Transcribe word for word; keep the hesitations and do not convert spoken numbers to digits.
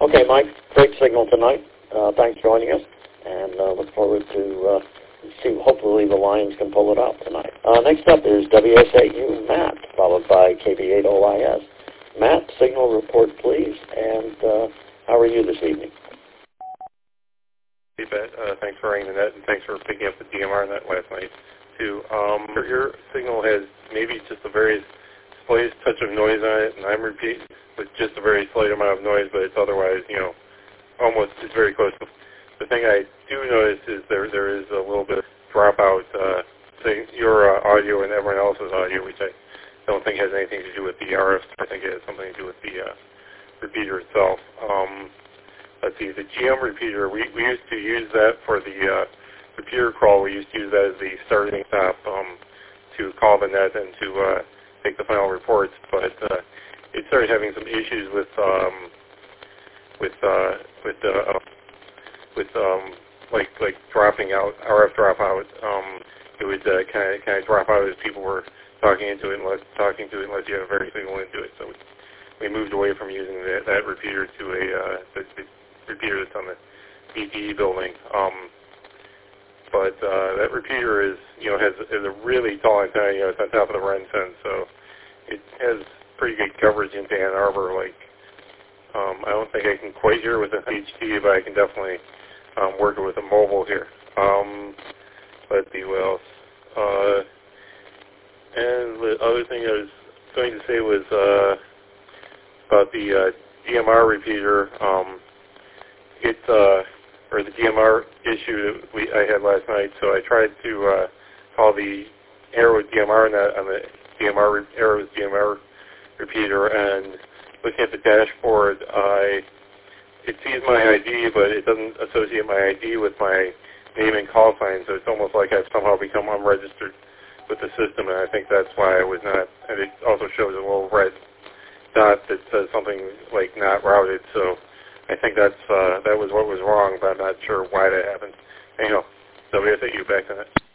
Okay, Mike, great signal tonight. Uh, thanks for joining us, and uh, look forward to uh, see. Hopefully the Lions can pull it out tonight. Uh, next up is W S A U Matt, followed by K B eight O I S. Matt, signal report, please, and uh, how are you this evening? You bet. Uh, thanks for ringing the net, and thanks for picking up the D M R net last night, too. Um, your, your signal has maybe just a very slight touch of noise on it, and I'm repeating with just a very slight amount of noise, but it's otherwise, you know, almost, it's very close. The thing I do notice is there there is a little bit of dropout, uh, say your uh, audio and everyone else's audio, which I don't think has anything to do with the R F. I think it has something to do with the uh, repeater itself. Um, let's see, the G M repeater, we, we used to use that for the uh, repeater crawl. We used to use that as the starting stop um, to call the net and to uh, take the final reports, but uh, it started having some issues with um, with uh, with uh, with um, like like dropping out, R F dropout. Um, it would kind of kind of drop out as people were talking into it, unless talking to it unless you have a very signal into it. So we, we moved away from using that, that repeater to a uh, the, the repeater that's on the B T E building. Um, but uh, that repeater is you know has is a really tall antenna. You know, it's on top of the Ren Sen, so it has pretty good coverage into Ann Arbor. Like um, I don't think I can quite hear with an H T, but I can definitely um, work with a mobile here. Um, let's see what else. Uh, and the other thing I was going to say was uh, about the uh, D M R repeater. Um, it uh, or the D M R issue that we I had last night. So I tried to uh, call the Arrow D M R net on the D M R Arrow's D M R repeater, and looking at the dashboard, I it sees my I D, but it doesn't associate my I D with my name and call sign. So it's almost like I've somehow become unregistered with the system, and I think that's why I was not. And it also shows a little red dot that says something like not routed. So I think that's uh, that was what was wrong, but I'm not sure why that happened. Anyhow, W S A U back to that.